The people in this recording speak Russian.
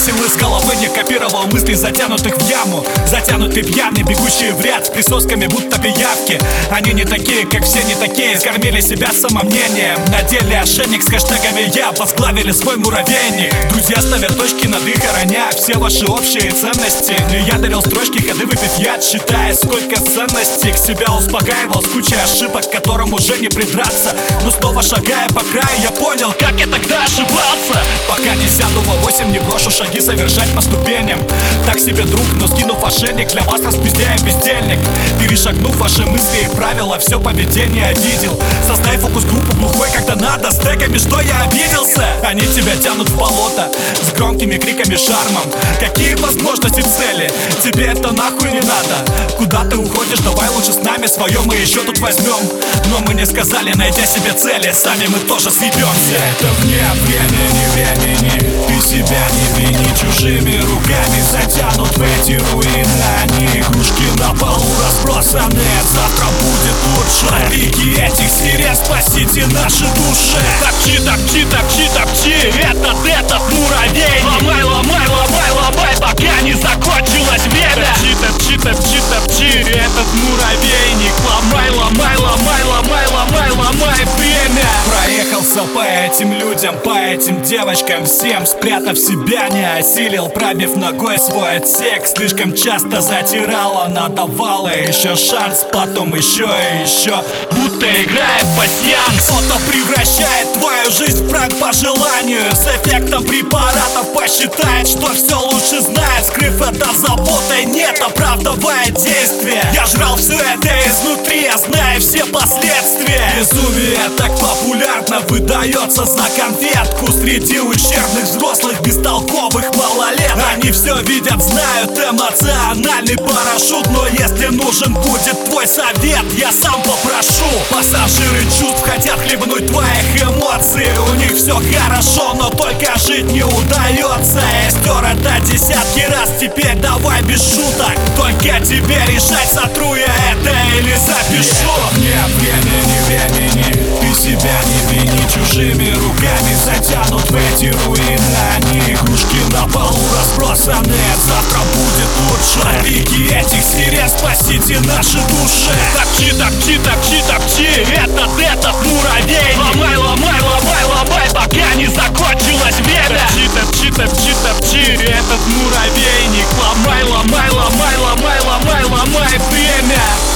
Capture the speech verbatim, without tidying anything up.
выбросил из головы, не копировал мысли, затянутых в яму. Затянутые пьяные, бегущие в ряд с присосками, будто пиявки. Они не такие, как все, не такие, скормили себя самомнением. Надели ошейник с хэштегами «Я», возглавили свой муравейник. Друзья ставят точки над их, роня все ваши общие ценности. Я дарил строчки, ходы выпить яд, считая, сколько ценностей. К себя успокаивал с кучей ошибок, к которым уже не придраться. Но снова шагая по краю, я понял, как я тогда ошибался. Пока не сяду во восемь, не брошу шаги совершать по ступеням. Так себе друг, но скинув ошейник, для вас распиздяем бездельник. Перешагнув ваши мысли и правила, все поведение видел. Создай фокус-группу глухой, когда надо, с тегами, что я обиделся. Они тебя тянут в болото с громкими криками, шармом. Какие возможности, цели? Тебе это нахуй не надо. Куда ты уходишь? Давай лучше с нами, свое мы еще тут возьмем. Но мы не сказали, найдя себе цели, сами мы тоже съебемся. Это вне времени, времени. Ты себя не вини, чужими руками затянут в эти руины. Они игрушки на полу разбросаны, завтра будет лучше. На пике этих сирен спасите наши души. Топчи, топчи, топчи, топчи, этот, этот муравейник. Ломай, ломай, ломай, ломай, пока не закончилось время. Топчи, топчи, топчи, топчи, этот муравейник. Ломай, ломай, ломай, ломай, ломай, ломай время. Проехался по этим людям, по этим девочкам всем, спрятав себя, не осилил, пробив ногой свой отсек. Слишком часто затирала, надавала еще шанс, потом еще и еще, будто играет пасьянс. кто-то превращает твою жизнь в пранк по желанию, с эффектом препаратов посчитает, что все лучше знает, скрыв это заботой, нет, оправдывает действие. Я жрал все это изнутри, я знаю все последствия. Безумие так популярно выдается за конфетку среди ущербных взрослых бестолковых малолет. Они все видят, знают, эмоциональный парашют. Но если нужен будет твой совет, я сам попрошу. Пассажиры чувств хотят хлебнуть твоих эмоций. У них все хорошо, но только жить не удается. Я стер это десятки раз, теперь давай без шуток. Только тебе решать, сотру я это или запишу. Нет времени, времени. Ты себя не вини, чужими руками затянут в эти руины. Они игрушки на полу разбросаны, завтра будет лучше. На пике этих сирен спасите наши души. Топчи, топчи, топчи, топчи, этот, этот муравейник. Ломай, ломай, ломай, ломай, пока не закончилось время. Топчи, топчи, топчи, топчи, этот муравейник. Ломай, ломай, ломай, ломай, ломай, ломай время.